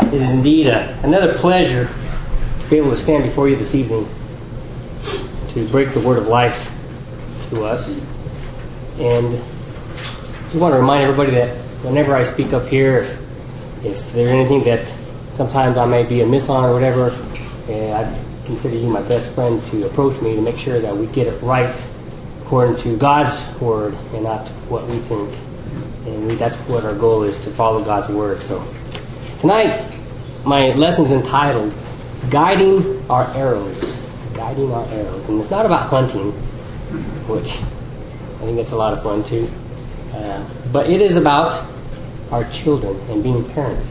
It is indeed another pleasure to be able to stand before you this evening to break the word of life to us. And I just want to remind everybody that whenever I speak up here, if there's anything that sometimes I may be amiss on or whatever, I consider you my best friend to approach me to make sure that we get it right according to God's word and not what we think. And that's what our goal is, to follow God's word. So tonight, my lesson's entitled Guiding Our Arrows. Guiding Our Arrows. And it's not about hunting, which I think that's a lot of fun too. But it is about our children and being parents.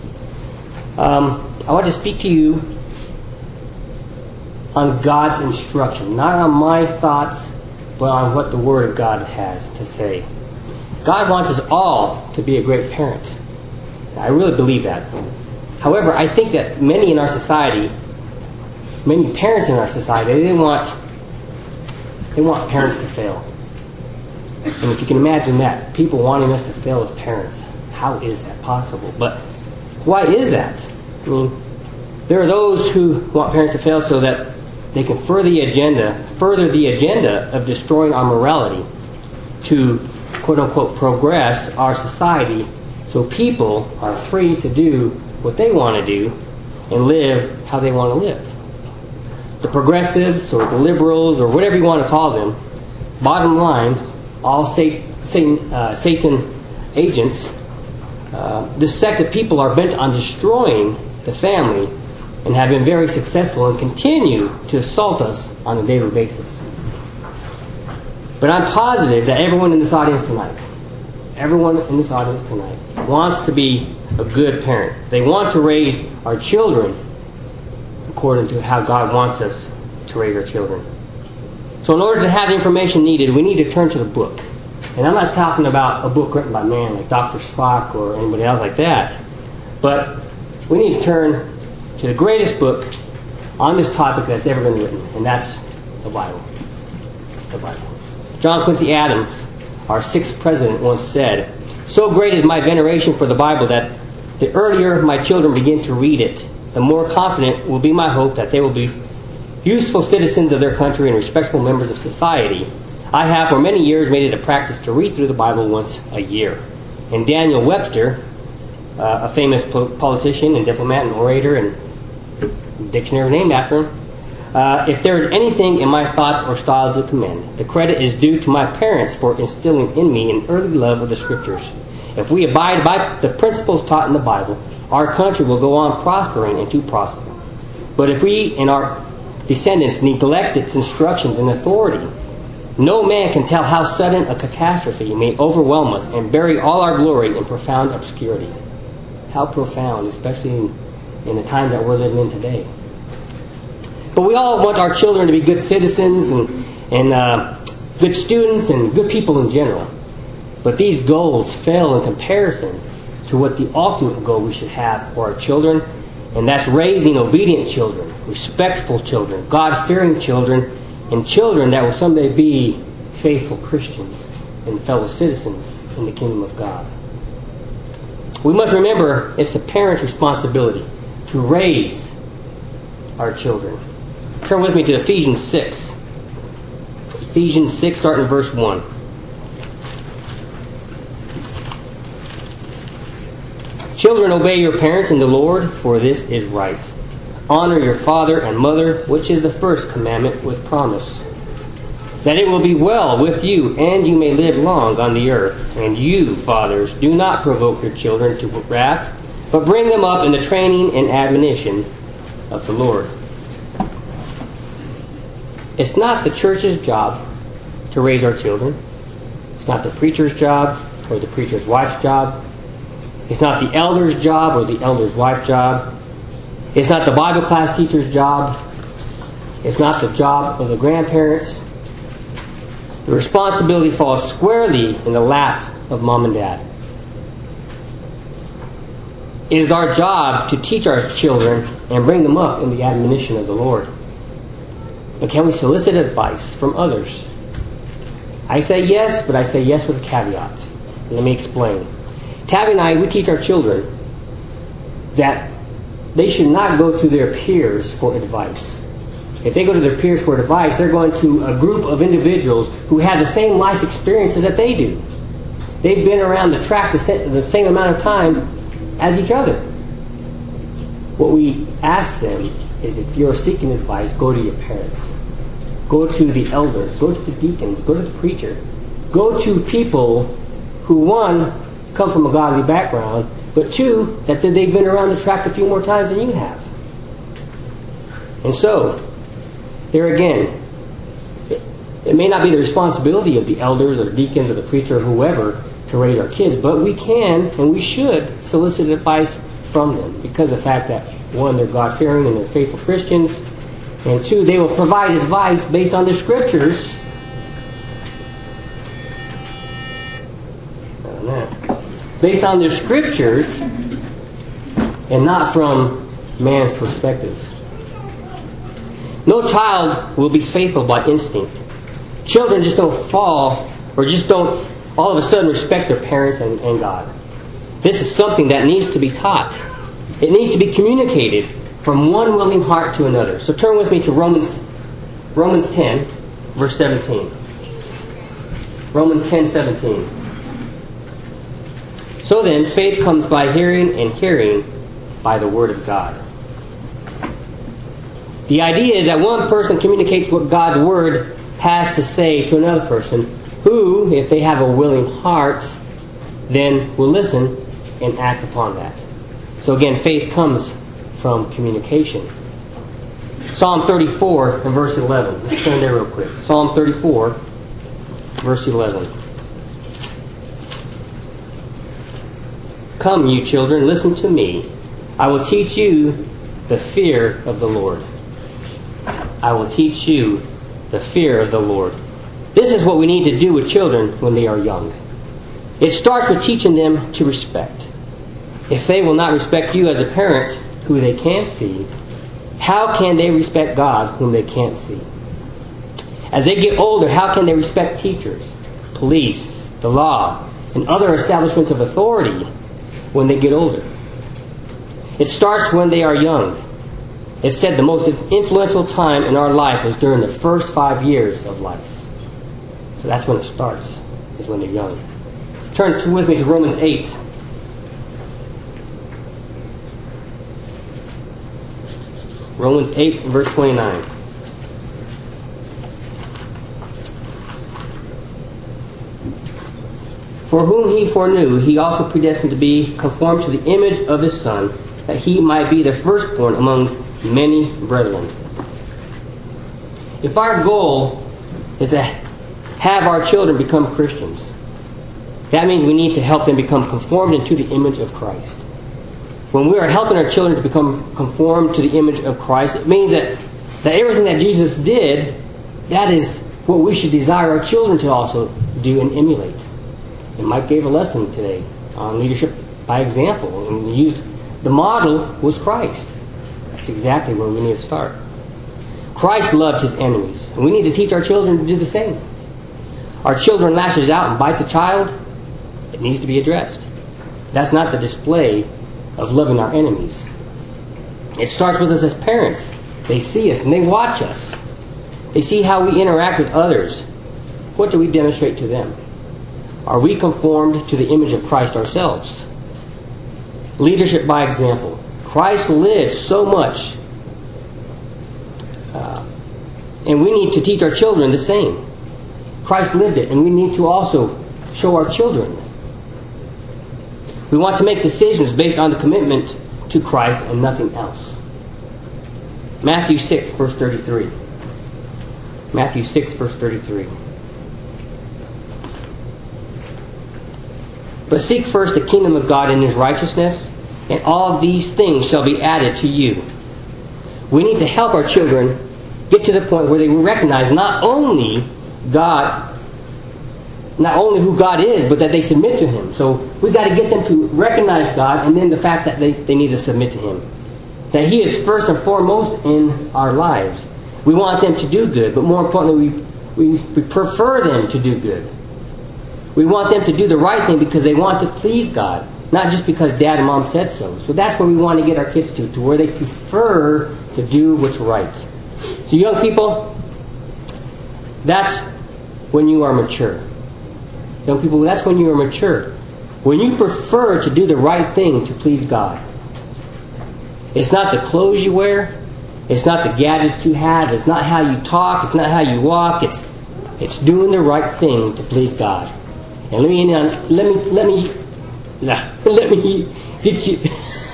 I want to speak to you on God's instruction, not on my thoughts, but on what the Word of God has to say. God wants us all to be a great parent. I really believe that. However, I think that many in our society, many parents in our society, they want parents to fail. And if you can imagine that, people wanting us to fail as parents, how is that possible? But why is that? I mean, there are those who want parents to fail so that they can further the agenda of destroying our morality to, quote-unquote, progress our society so people are free to do what they want to do and live how they want to live. The progressives or the liberals or whatever you want to call them, bottom line, all Satan agents, this sect of people are bent on destroying the family and have been very successful and continue to assault us on a daily basis. But I'm positive that everyone in this audience tonight wants to be a good parent. They want to raise our children according to how God wants us to raise our children. So in order to have the information needed, we need to turn to the book. And I'm not talking about a book written by man like Dr. Spock or anybody else like that. But we need to turn to the greatest book on this topic that's ever been written, and that's the Bible. The Bible. John Quincy Adams, our 6th president, once said, "So great is my veneration for the Bible that the earlier my children begin to read it, the more confident will be my hope that they will be useful citizens of their country and respectable members of society. I have for many years made it a practice to read through the Bible once a year." And Daniel Webster, a famous politician and diplomat and orator, and dictionary named after him, "If there is anything in my thoughts or style to commend, the credit is due to my parents for instilling in me an early love of the Scriptures. If we abide by the principles taught in the Bible, our country will go on prospering and to prosper. But if we and our descendants neglect its instructions and authority, no man can tell how sudden a catastrophe may overwhelm us and bury all our glory in profound obscurity." How profound, especially in the time that we're living in today. But we all want our children to be good citizens and good students and good people in general. But these goals fail in comparison to what the ultimate goal we should have for our children, and that's raising obedient children, respectful children, God-fearing children, and children that will someday be faithful Christians and fellow citizens in the kingdom of God. We must remember it's the parent's responsibility to raise our children. Turn with me to Ephesians 6. Ephesians 6, starting in verse 1. "Children, obey your parents in the Lord, for this is right. Honor your father and mother, which is the first commandment with promise, that it will be well with you and you may live long on the earth. And you, fathers, do not provoke your children to wrath, but bring them up in the training and admonition of the Lord." It's not the church's job to raise our children. It's not the preacher's job or the preacher's wife's job. It's not the elder's job or the elder's wife's job. It's not the Bible class teacher's job. It's not the job of the grandparents. The responsibility falls squarely in the lap of mom and dad. It is our job to teach our children and bring them up in the admonition of the Lord. But can we solicit advice from others? I say yes, but I say yes with a caveat. Let me explain. Tabby and I, we teach our children that they should not go to their peers for advice. If they go to their peers for advice, they're going to a group of individuals who have the same life experiences that they do. They've been around the track the same amount of time as each other. What we ask them is, if you're seeking advice, go to your parents. Go to the elders. Go to the deacons. Go to the preacher. Go to people who, one, come from a godly background, but two, that they've been around the track a few more times than you have. And so, there again, it may not be the responsibility of the elders or deacons or the preacher or whoever to raise our kids, but we can and we should solicit advice from them, because of the fact that, one, they're God-fearing and they're faithful Christians, and two, they will provide advice based on the Scriptures. Based on the Scriptures and not from man's perspective. No child will be faithful by instinct. Children just don't fall or just don't all of a sudden respect their parents and God. This is something that needs to be taught. It needs to be communicated from one willing heart to another. So turn with me to Romans 10, verse 17. Romans 10:17. So then, faith comes by hearing, and hearing by the Word of God. The idea is that one person communicates what God's Word has to say to another person, who, if they have a willing heart, then will listen and act upon that. So again, faith comes from communication. Psalm 34 and verse 11. Let's turn there real quick. Psalm 34, verse 11. Come, you children, listen to me. I will teach you the fear of the Lord. I will teach you the fear of the Lord. This is what we need to do with children when they are young. It starts with teaching them to respect. If they will not respect you as a parent, who they can't see, how can they respect God, whom they can't see? As they get older, how can they respect teachers, police, the law, and other establishments of authority when they get older? It starts when they are young. It's said the most influential time in our life is during the first 5 years of life. So that's when it starts, is when they're young. Turn with me to Romans 8. Romans 8, verse 29. For whom he foreknew, he also predestined to be conformed to the image of his Son, that he might be the firstborn among many brethren. If our goal is to have our children become Christians, that means we need to help them become conformed into the image of Christ. When we are helping our children to become conformed to the image of Christ, it means that everything that Jesus did, that is what we should desire our children to also do and emulate. And Mike gave a lesson today on leadership by example, and he used the model was Christ. That's exactly where we need to start. Christ loved his enemies, and we need to teach our children to do the same. Our children lashes out and bites a child, it needs to be addressed. That's not the display of loving our enemies. It starts with us as parents. They see us and they watch us. They see how we interact with others. What do we demonstrate to them? Are we conformed to the image of Christ ourselves? Leadership by example. Christ lived so much, and we need to teach our children the same. Christ lived it, and we need to also show our children. We want to make decisions based on the commitment to Christ and nothing else. Matthew 6, verse 33. Matthew 6, verse 33. But seek first the kingdom of God and his righteousness, and all these things shall be added to you. We need to help our children get to the point where they recognize not only who God is, but that they submit to him. So we've got to get them to recognize God, and then the fact that they need to submit to him. That he is first and foremost in our lives. We want them to do good, but more importantly, we prefer them to do good. We want them to do the right thing because they want to please God. not just because dad and mom said so. So that's where we want to get our kids to where they prefer to do what's right. So young people, that's when you are mature. Young people, that's when you are mature. When you prefer to do the right thing to please God. It's not the clothes you wear. It's not the gadgets you have. It's not how you talk. It's not how you walk. It's doing the right thing to please God. And let me hit you.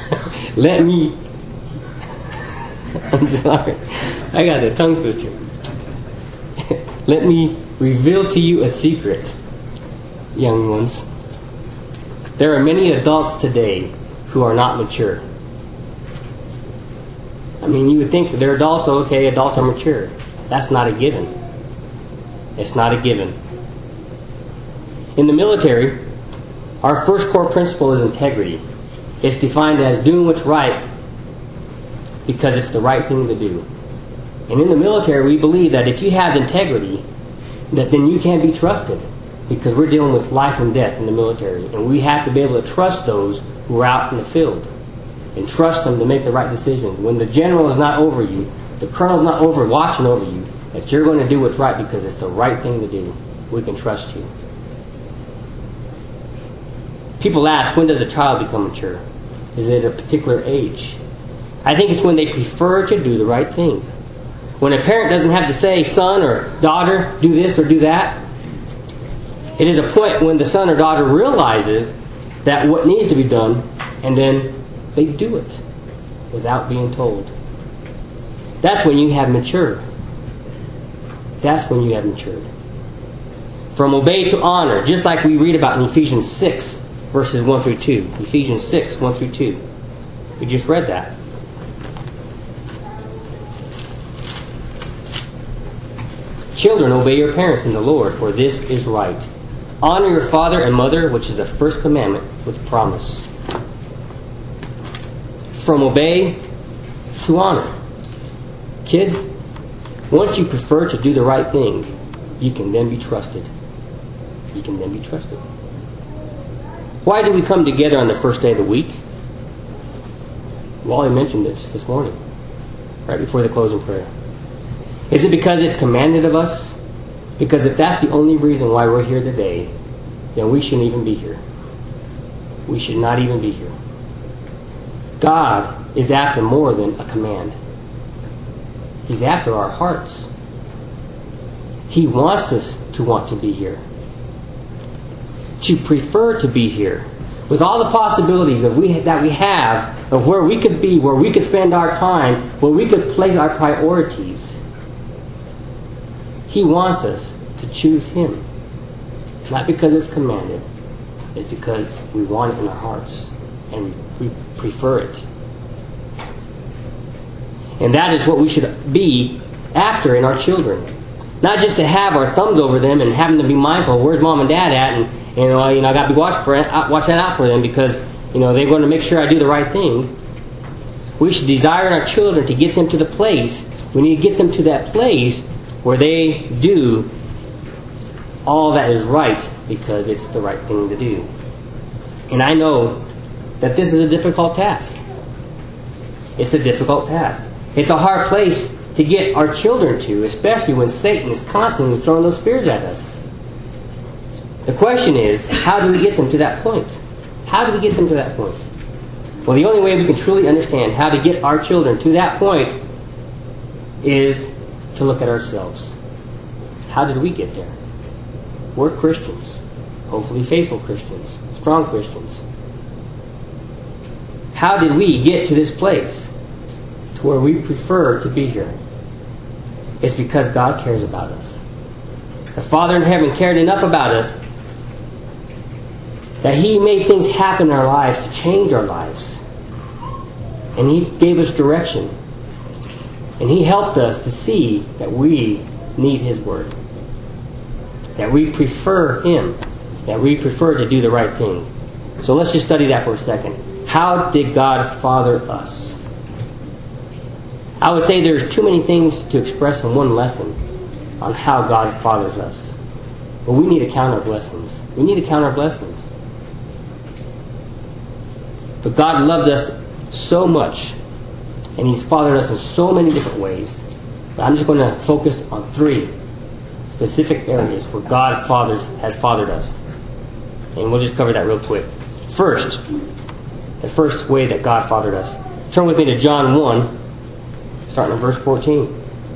I'm sorry. I got the tongue twister. Let me reveal to you a secret, young ones. There are many adults today who are not mature. I mean, you would think they're adults, okay, adults are mature. That's not a given. It's not a given. In the military, our first core principle is integrity. It's defined as doing what's right because it's the right thing to do. And in the military, we believe that if you have integrity, that then you can be trusted, because we're dealing with life and death in the military, and we have to be able to trust those who are out in the field and trust them to make the right decision. When the general is not over you, the colonel is not watching over you, that you're going to do what's right because it's the right thing to do. We can trust you. People ask, when does a child become mature? Is it a particular age? I think it's when they prefer to do the right thing. When a parent doesn't have to say, son or daughter, do this or do that. It is a point when the son or daughter realizes that what needs to be done, and then they do it without being told. That's when you have matured. That's when you have matured. From obey to honor, just like we read about in Ephesians 6, verses 1 through 2. Ephesians 6, 1 through 2. We just read that. Children, obey your parents in the Lord, for this is right. Honor your father and mother, which is the first commandment with promise. From obey to honor. Kids, once you prefer to do the right thing, you can then be trusted. You can then be trusted. Why do we come together on the first day of the week? Wally mentioned this morning, right before the closing prayer. Is it because it's commanded of us? Because if that's the only reason why we're here today, then we shouldn't even be here. We should not even be here. God is after more than a command. He's after our hearts. He wants us to want to be here. To prefer to be here. With all the possibilities that we have of where we could be, where we could spend our time, where we could place our priorities. He wants us to choose Him. Not because it's commanded. It's because we want it in our hearts. And we prefer it. And that is what we should be after in our children. Not just to have our thumbs over them and having to be mindful, where's mom and dad at? And I got to be watching out for them because they're going to make sure I do the right thing. We should desire in our children to get them to the place. We need to get them to that place where they do all that is right because it's the right thing to do. And I know that this is a difficult task. It's a difficult task. It's a hard place to get our children to, especially when Satan is constantly throwing those spears at us. The question is, how do we get them to that point? How do we get them to that point? Well, the only way we can truly understand how to get our children to that point is to look at ourselves. How did we get there? We're Christians. Hopefully faithful Christians. Strong Christians. How did we get to this place to where we prefer to be here? It's because God cares about us. The Father in heaven cared enough about us that He made things happen in our lives to change our lives. And He gave us direction. And He helped us to see that we need His Word. That we prefer Him. That we prefer to do the right thing. So let's just study that for a second. How did God father us? I would say there's too many things to express in one lesson on how God fathers us. But we need to count our blessings. We need to count our blessings. But God loved us so much, and He's fathered us in so many different ways. But I'm just going to focus on 3 specific areas where God has fathered us. And we'll just cover that real quick. First, the first way that God fathered us. Turn with me to John 1, starting in verse 14.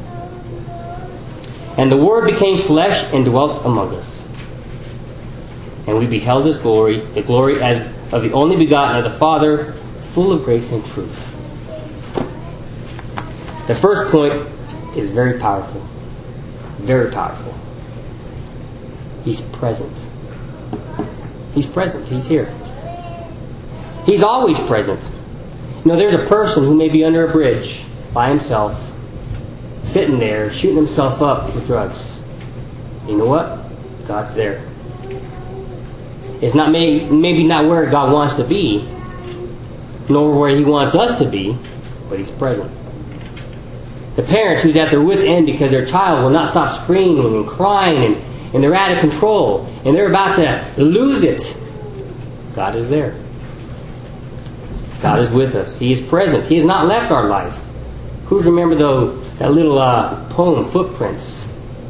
And the Word became flesh and dwelt among us. And we beheld His glory, the glory as of the only begotten of the Father, full of grace and truth. The first point is very powerful. Very powerful. He's present. He's present. He's here. He's always present. You know, there's a person who may be under a bridge by himself, sitting there, shooting himself up with drugs. You know what? God's there. It's not maybe not where God wants to be, nor where He wants us to be, but He's present. The parent who's at their wit's end because their child will not stop screaming and crying and they're out of control and they're about to lose it. God is there. God is with us. He is present. He has not left our life. Who remember that little poem, Footprints?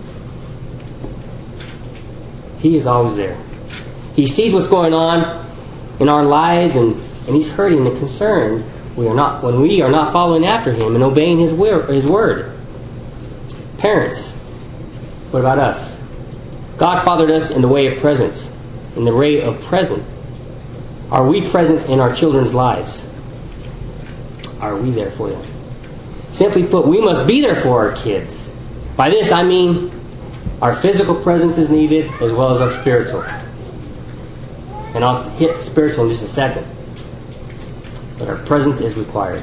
He is always there. He sees what's going on in our lives and He's hurting and concerned when we are not following after Him and obeying His word. Parents, what about us? God fathered us in the way of presence, in the way of present. Are we present in our children's lives? Are we there for them? Simply put, we must be there for our kids. By this I mean our physical presence is needed as well as our spiritual. And I'll hit spiritual in just a second. But our presence is required.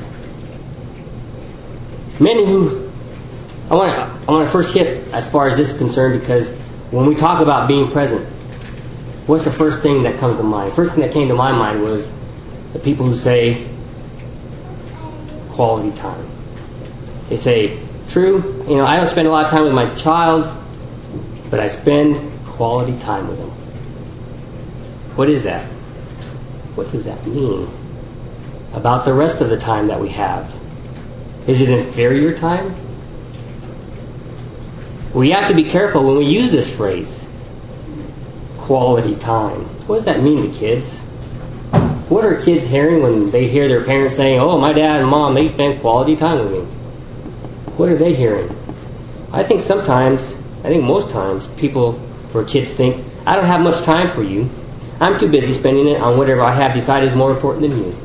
I want to first hit as far as this is concerned, because when we talk about being present, what's the first thing that comes to mind? The first thing that came to my mind was the people who say quality time. They say, true, I don't spend a lot of time with my child, but I spend quality time with them. What is that? What does that mean about the rest of the time that we have? Is it inferior time? We have to be careful when we use this phrase, quality time. What does that mean to kids? What are kids hearing when they hear their parents saying, oh, my dad and mom, they spend quality time with me? What are they hearing? I think most times, people or kids think, I don't have much time for you. I'm too busy spending it on whatever I have decided is more important than you.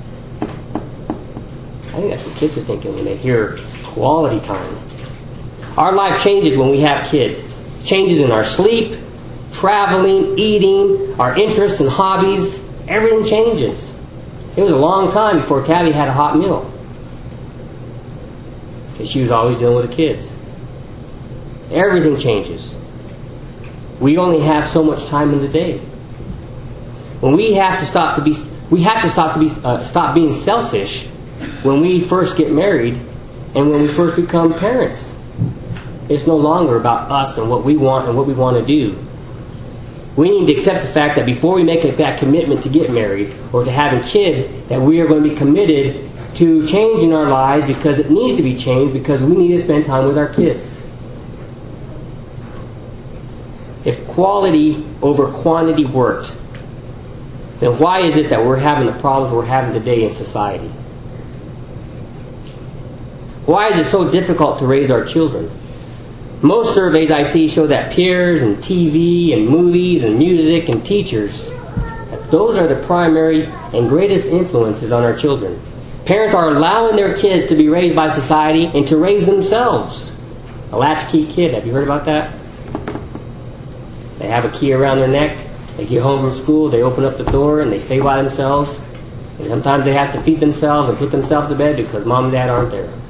I think that's what kids are thinking when they hear quality time. Our life changes when we have kids. Changes in our sleep, traveling, eating, our interests and hobbies. Everything changes. It was a long time before Cabby had a hot meal, because she was always dealing with the kids. Everything changes. We only have so much time in the day. When we have to stop being selfish when we first get married and when we first become parents. It's no longer about us and what we want and what we want to do. We need to accept the fact that before we make that commitment to get married or to having kids, that we are going to be committed to changing our lives, because it needs to be changed, because we need to spend time with our kids. If quality over quantity worked, then why is it that we're having the problems we're having today in society? Why is it so difficult to raise our children? Most surveys I see show that peers and TV and movies and music and teachers, that those are the primary and greatest influences on our children. Parents are allowing their kids to be raised by society and to raise themselves. A latchkey kid, have you heard about that? They have a key around their neck. They get home from school, they open up the door, and they stay by themselves. And sometimes they have to feed themselves and put themselves to bed because mom and dad aren't there.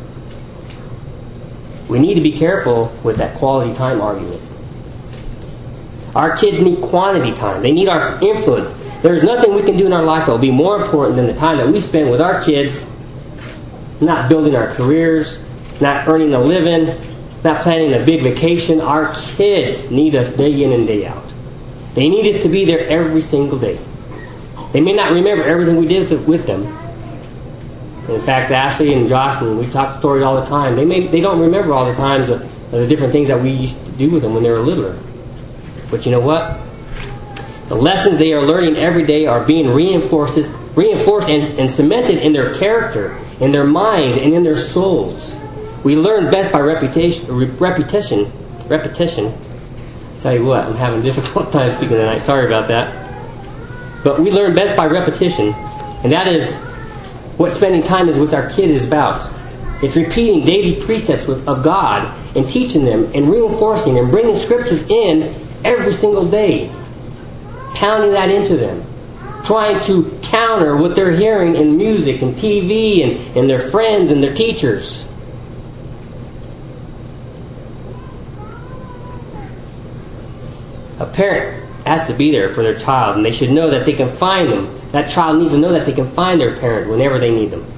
We need to be careful with that quality time argument. Our kids need quantity time. They need our influence. There's nothing we can do in our life that will be more important than the time that we spend with our kids, not building our careers, not earning a living, not planning a big vacation. Our kids need us day in and day out. They need us to be there every single day. They may not remember everything we did with them. In fact, Ashley and Josh, and we talk stories all the time, they don't remember all the times of the different things that we used to do with them when they were littler. But you know what? The lessons they are learning every day are being reinforced and cemented in their character, in their minds, and in their souls. We learn best by repetition. Tell you what, I'm having a difficult time speaking tonight. Sorry about that. But we learn best by repetition, and that is what spending time with our kid is about. It's repeating daily precepts of God and teaching them and reinforcing and bringing scriptures in every single day, pounding that into them, trying to counter what they're hearing in music and TV and their friends and their teachers. A parent has to be there for their child, and they should know that they can find them. That child needs to know that they can find their parent whenever they need them.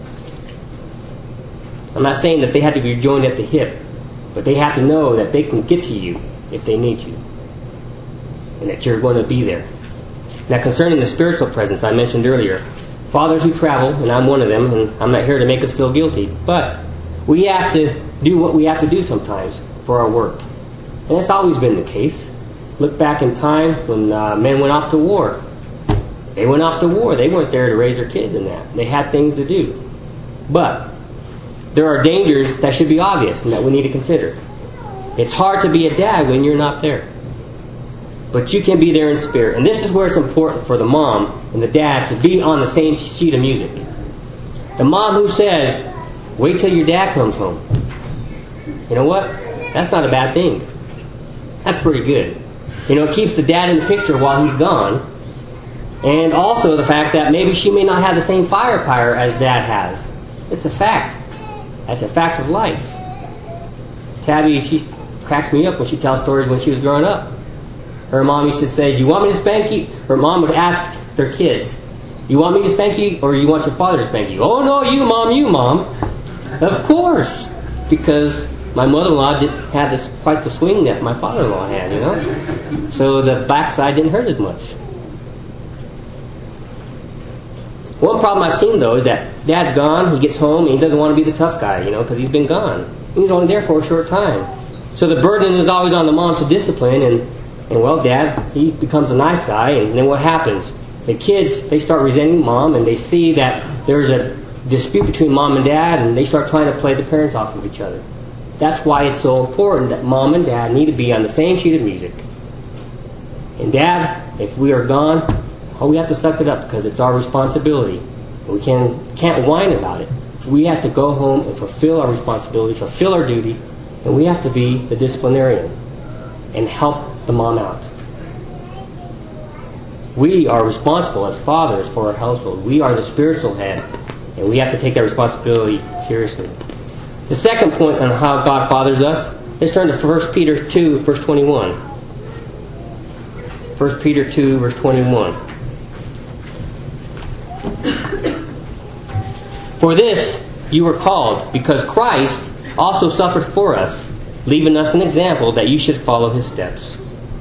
I'm not saying that they have to be joined at the hip, but they have to know that they can get to you if they need you, and that you're going to be there. Now, concerning the spiritual presence I mentioned earlier, fathers who travel, and I'm one of them, and I'm not here to make us feel guilty, but we have to do what we have to do sometimes for our work. And that's always been the case. Look back in time when men went off to war. They went off to war. They weren't there to raise their kids in that. They had things to do. But there are dangers that should be obvious and that we need to consider. It's hard to be a dad when you're not there. But you can be there in spirit. And this is where it's important for the mom and the dad to be on the same sheet of music. The mom who says, wait till your dad comes home. You know what? That's not a bad thing. That's pretty good. You know, it keeps the dad in the picture while he's gone. And also the fact that maybe she may not have the same firepower as dad has. It's a fact. That's a fact of life. Tabby, she cracks me up when she tells stories when she was growing up. Her mom used to say, do you want me to spank you? Her mom would ask their kids, you want me to spank you or you want your father to spank you? Oh no, you mom. Of course. Because my mother-in-law didn't have quite the swing that my father-in-law had, you know. So the backside didn't hurt as much. One problem I've seen, though, is that dad's gone, he gets home, and he doesn't want to be the tough guy, you know, because he's been gone. He's only there for a short time. So the burden is always on the mom to discipline, and well, dad, he becomes a nice guy, and then what happens? The kids, they start resenting mom, and they see that there's a dispute between mom and dad, and they start trying to play the parents off of each other. That's why it's so important that mom and dad need to be on the same sheet of music. And dad, if we are gone, we have to suck it up because it's our responsibility. We can't whine about it. We have to go home and fulfill our responsibility, fulfill our duty, and we have to be the disciplinarian and help the mom out. We are responsible as fathers for our household. We are the spiritual head, and we have to take that responsibility seriously. The second point on how God fathers us, let's turn to 1 Peter 2, verse 21. 1 Peter 2, verse 21. For this you were called, because Christ also suffered for us, leaving us an example that you should follow his steps.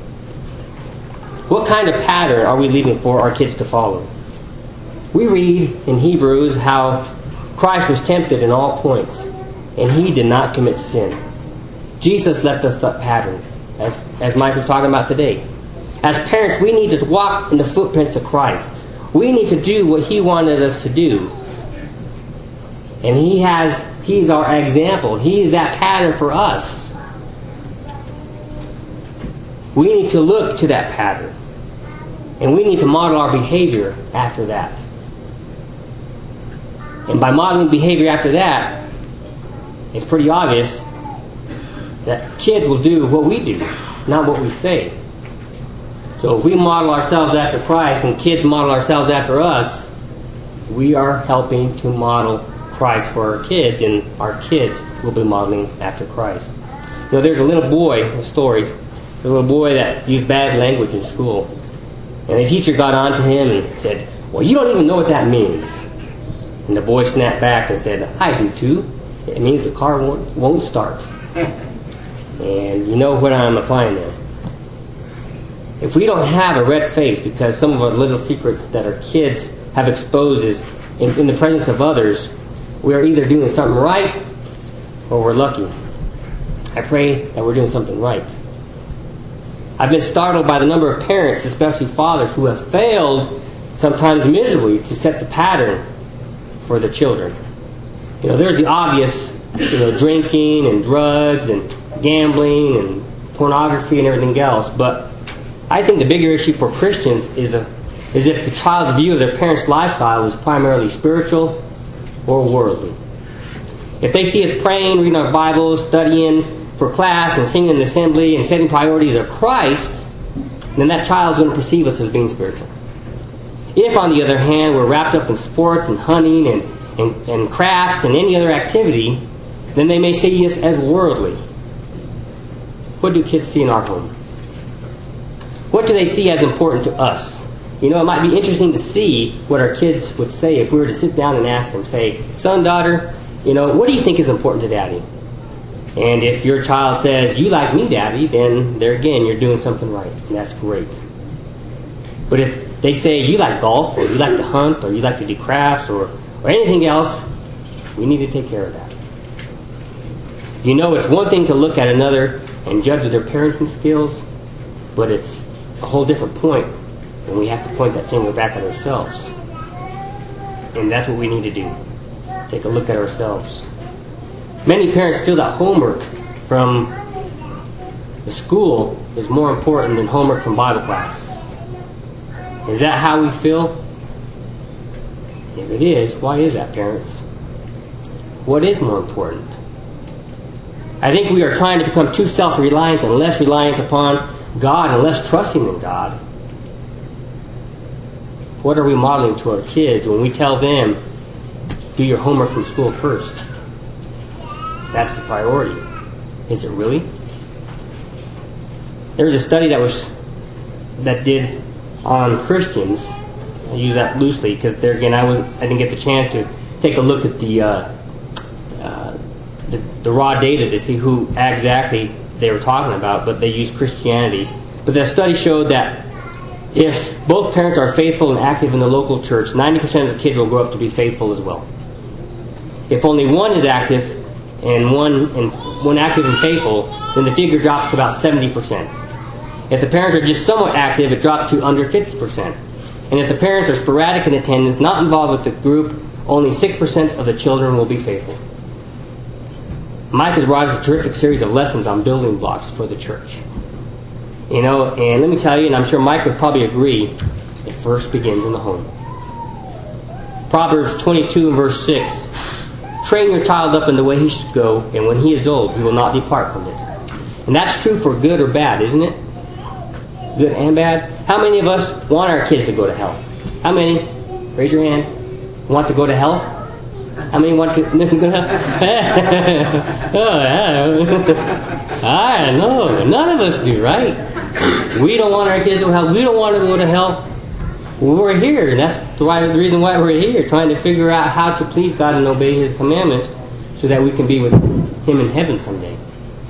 What kind of pattern are we leaving for our kids to follow? We read in Hebrews how Christ was tempted in all points, and he did not commit sin. Jesus left us that pattern, as Mike was talking about today. As parents, we need to walk in the footprints of Christ. We need to do what he wanted us to do. And he's our example. He's that pattern for us. We need to look to that pattern. And we need to model our behavior after that. And by modeling behavior after that, it's pretty obvious that kids will do what we do, not what we say. So if we model ourselves after Christ and kids model ourselves after us, we are helping to model Christ for our kids, and our kids will be modeling after Christ. You know, there's a little boy, a story, a little boy that used bad language in school. And the teacher got on to him and said, well, you don't even know what that means. And the boy snapped back and said, I do too. It means the car won't start. And you know what I'm applying there. If we don't have a red face because some of our little secrets that our kids have exposed is in the presence of others, we are either doing something right or we're lucky. I pray that we're doing something right. I've been startled by the number of parents, especially fathers, who have failed, sometimes miserably, to set the pattern for their children. There's the obvious, drinking and drugs and gambling and pornography and everything else. But I think the bigger issue for Christians is if the child's view of their parents' lifestyle is primarily spiritual or worldly. If they see us praying, reading our Bibles, studying for class and singing in the assembly and setting priorities of Christ, then that child's going to perceive us as being spiritual. If, on the other hand, we're wrapped up in sports and hunting and crafts and any other activity, then they may see us as worldly. What do kids see in our home? What do they see as important to us? It might be interesting to see what our kids would say if we were to sit down and ask them, say, son, daughter, what do you think is important to Daddy? And if your child says, you like me, Daddy, then there again, you're doing something right. And that's great. But if they say, you like golf, or you like to hunt, or you like to do crafts, or anything else, we need to take care of that. It's one thing to look at another and judge their parenting skills, but it's a whole different point when we have to point that finger back at ourselves. And that's what we need to do. Take a look at ourselves. Many parents feel that homework from the school is more important than homework from Bible class. Is that how we feel? If it is, why is that, parents? What is more important? I think we are trying to become too self-reliant and less reliant upon God and less trusting in God. What are we modeling to our kids when we tell them, do your homework from school first? That's the priority. Is it really? There was a study that did on Christians. I use that loosely because there again I didn't get the chance to take a look at the raw data to see who exactly they were talking about, but they used Christianity. But the study showed that if both parents are faithful and active in the local church, 90% of the kids will grow up to be faithful as well. If only one is active and one active and faithful, then the figure drops to about 70%. If the parents are just somewhat active, it drops to under 50%. And if the parents are sporadic in attendance, not involved with the group, only 6% of the children will be faithful. Mike has brought us a terrific series of lessons on building blocks for the church. And let me tell you, and I'm sure Mike would probably agree, it first begins in the home. Proverbs 22 and verse 6. Train your child up in the way he should go, and when he is old, he will not depart from it. And that's true for good or bad, isn't it? Good and bad. How many of us want our kids to go to hell? How many? Raise your hand. Want to go to hell? How many want to go to hell? I don't know. None of us do, right? We don't want our kids to go to hell. We don't want to go to hell. We're here, and that's the reason why we're here, trying to figure out how to please God and obey His commandments so that we can be with Him in heaven someday.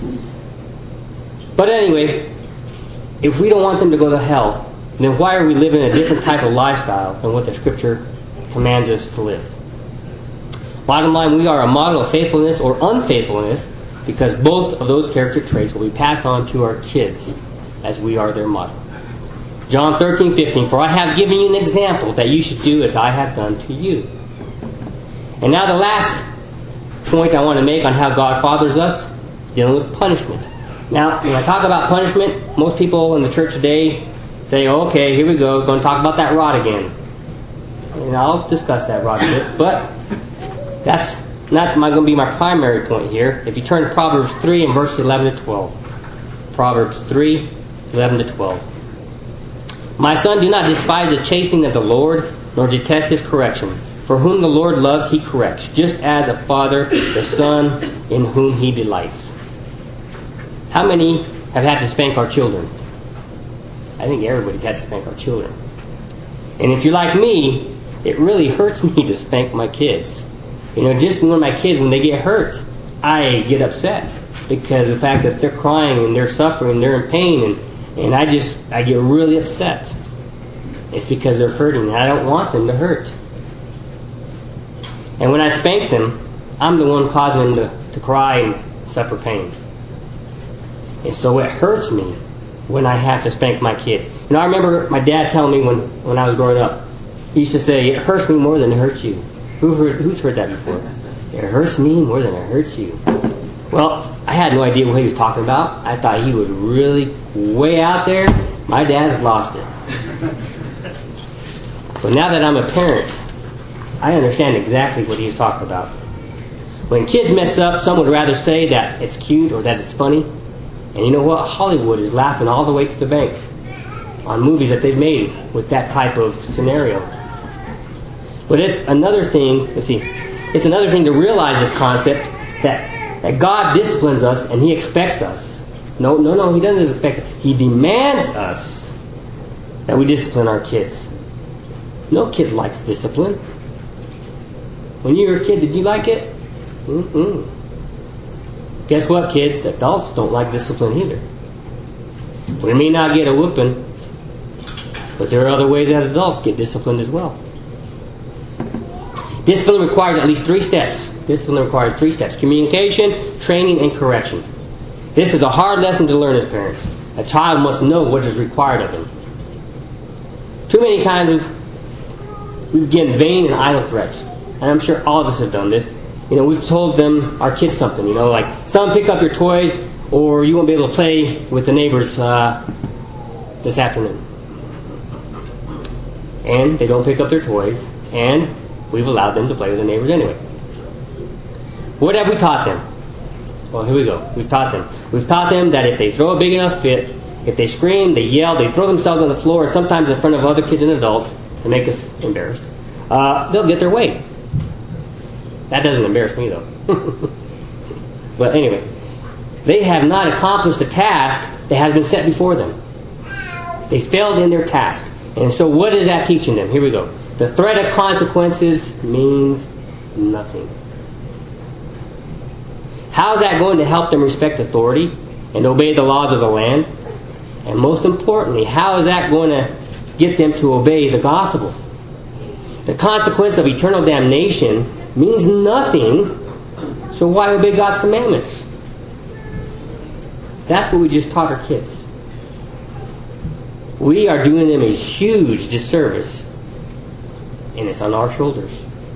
But anyway, if we don't want them to go to hell, then why are we living a different type of lifestyle than what the Scripture commands us to live? Bottom line, we are a model of faithfulness or unfaithfulness because both of those character traits will be passed on to our kids as we are their model. John 13:15, for I have given you an example that you should do as I have done to you. And now the last point I want to make on how God fathers us is dealing with punishment. Now, when I talk about punishment, most people in the church today say, okay, here we go, going to talk about that rod again. And I'll discuss that rod a bit, but that's not going to be my primary point here. If you turn to Proverbs 3 and verse 11 to 12. Proverbs 3, 11 to 12. My son, do not despise the chastening of the Lord, nor detest His correction. For whom the Lord loves, He corrects, just as a father the son in whom He delights. How many have had to spank our children? I think everybody's had to spank our children. And if you're like me, it really hurts me to spank my kids. Just when my kids, when they get hurt, I get upset because of the fact that they're crying and they're suffering, they're in pain, And I get really upset. It's because they're hurting, and I don't want them to hurt. And when I spank them, I'm the one causing them to cry and suffer pain. And so it hurts me when I have to spank my kids. I remember my dad telling me when I was growing up, he used to say, it hurts me more than it hurts you. Who's heard that before? It hurts me more than it hurts you. Well, I had no idea what he was talking about. I thought he was really way out there. My dad's lost it. But now that I'm a parent, I understand exactly what he's talking about. When kids mess up, some would rather say that it's cute or that it's funny. And you know what? Hollywood is laughing all the way to the bank on movies that they've made with that type of scenario. But it's another thing, it's another thing to realize this concept that God disciplines us and He expects us. No, He doesn't expect us. He demands us that we discipline our kids. No kid likes discipline. When you were a kid, did you like it? Guess what, kids? Adults don't like discipline either. We may not get a whooping, but there are other ways that adults get disciplined as well. Discipline requires at least 3 steps. Discipline requires 3 steps. Communication, training, and correction. This is a hard lesson to learn as parents. A child must know what is required of him. Too many times we've given vain and idle threats. And I'm sure all of us have done this. We've told our kids something, like, son, pick up your toys or you won't be able to play with the neighbors this afternoon. And they don't pick up their toys, and we've allowed them to play with the neighbors anyway. What have we taught them? Well, here we go. We've taught them that if they throw a big enough fit, if they scream, they yell, they throw themselves on the floor, and sometimes in front of other kids and adults to make us embarrassed, they'll get their way. That doesn't embarrass me, though. But anyway, they have not accomplished the task that has been set before them. They failed in their task. And so what is that teaching them? Here we go. The threat of consequences means nothing. How is that going to help them respect authority and obey the laws of the land? And most importantly, how is that going to get them to obey the gospel? The consequence of eternal damnation means nothing, so why obey God's commandments? That's what we just taught our kids. We are doing them a huge disservice, and it's on our shoulders.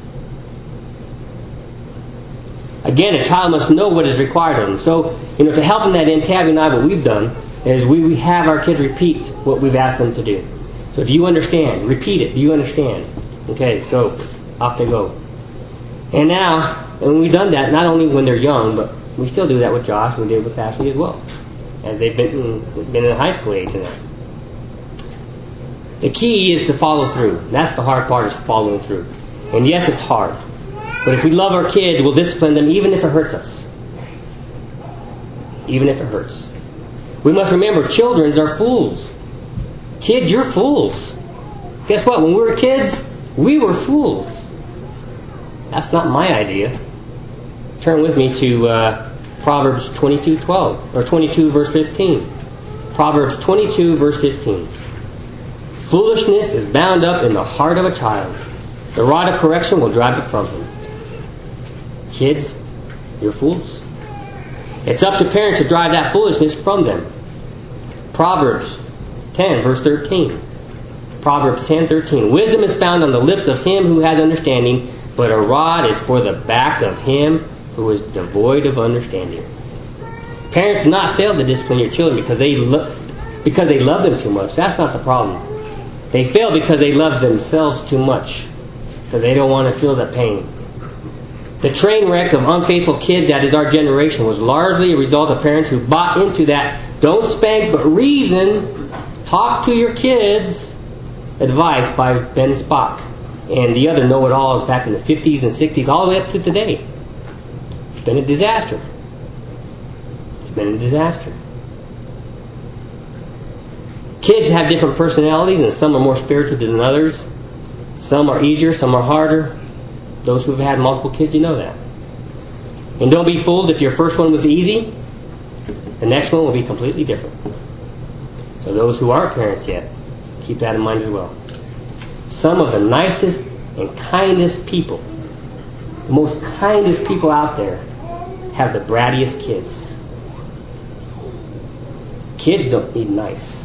Again, a child must know what is required of them. So, to help in that end, Tabby and I, what we've done is we have our kids repeat what we've asked them to do. So, do you understand? Repeat it. Do you understand? Okay, so off they go. And now, and we've done that not only when they're young, but we still do that with Josh, and we did with Ashley as well, as they've been in high school age now. The key is to follow through. That's the hard part, is following through. And yes, it's hard. But if we love our kids, we'll discipline them even if it hurts us. Even if it hurts. We must remember, children are fools. Kids, you're fools. Guess what? When we were kids, we were fools. That's not my idea. Turn with me to Proverbs 22:12, or 22 verse 15. Proverbs 22 verse 15. Foolishness is bound up in the heart of a child. The rod of correction will drive it from him. Kids, you're fools. It's up to parents to drive that foolishness from them. Proverbs 10 verse 13. Proverbs 10:13. Wisdom is found on the lips of him who has understanding, but a rod is for the back of him who is devoid of understanding. Parents do not fail to discipline your children because they love them too much. That's not the problem. They fail because they love themselves too much, because they don't want to feel the pain. The train wreck of unfaithful kids that is our generation was largely a result of parents who bought into that don't spank but reason, talk to your kids advice by Ben Spock and the other know-it-alls back in the 50s and 60s all the way up to today. It's been a disaster. It's been a disaster. Kids have different personalities, and some are more spirited than others. Some are easier, some are harder. Those who have had multiple kids, you know that. And don't be fooled if your first one was easy, the next one will be completely different. So those who aren't parents yet, keep that in mind as well. Some of the nicest and kindest people, the most kindest people out there, have the brattiest kids. Kids don't need nice.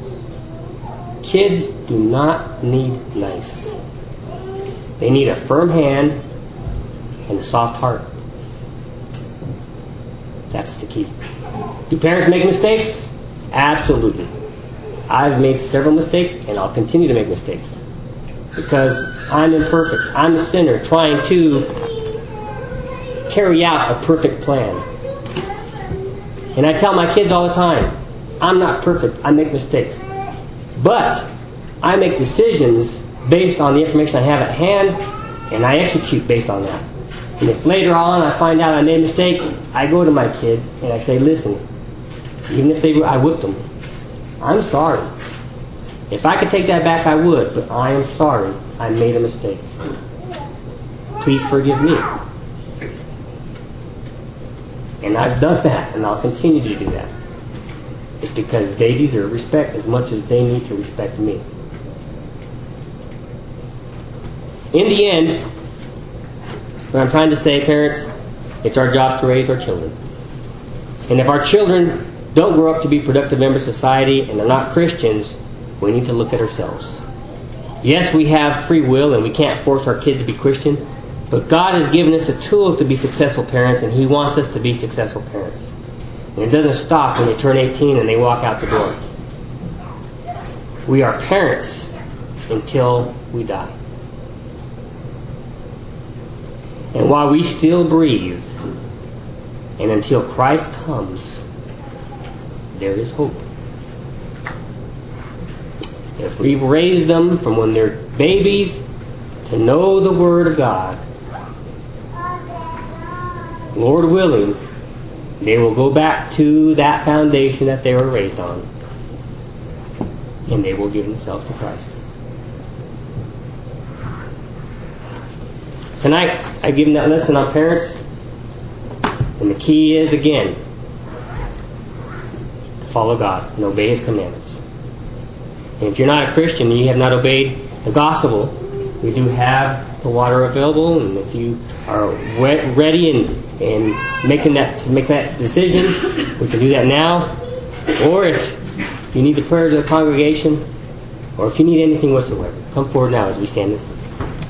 Kids do not need nice. They need a firm hand and a soft heart. That's the key. Do parents make mistakes? Absolutely. I've made several mistakes, and I'll continue to make mistakes. Because I'm imperfect. I'm a sinner trying to carry out a perfect plan. And I tell my kids all the time, I'm not perfect. I make mistakes. But I make decisions based on the information I have at hand, and I execute based on that. And if later on I find out I made a mistake, I go to my kids and I say, listen, even if I whipped them, I'm sorry. If I could take that back, I would, but I am sorry. I made a mistake. Please forgive me. And I've done that, and I'll continue to do that. It's because they deserve respect as much as they need to respect me. In the end, what I'm trying to say, parents, it's our job to raise our children. And if our children don't grow up to be productive members of society and they're not Christians, we need to look at ourselves. Yes, we have free will and we can't force our kids to be Christian, but God has given us the tools to be successful parents, and He wants us to be successful parents. And it doesn't stop when they turn 18 and they walk out the door. We are parents until we die. And while we still breathe, and until Christ comes, there is hope. If we've raised them from when they're babies to know the Word of God, Lord willing, they will go back to that foundation that they were raised on, and they will give themselves to Christ. Tonight, I've given that lesson on parents, and the key is, again, to follow God and obey His commandments. And if you're not a Christian and you have not obeyed the gospel, we do have the water available, and if you are ready and make that decision, we can do that now. Or if you need the prayers of the congregation, or if you need anything whatsoever, come forward now as we stand this.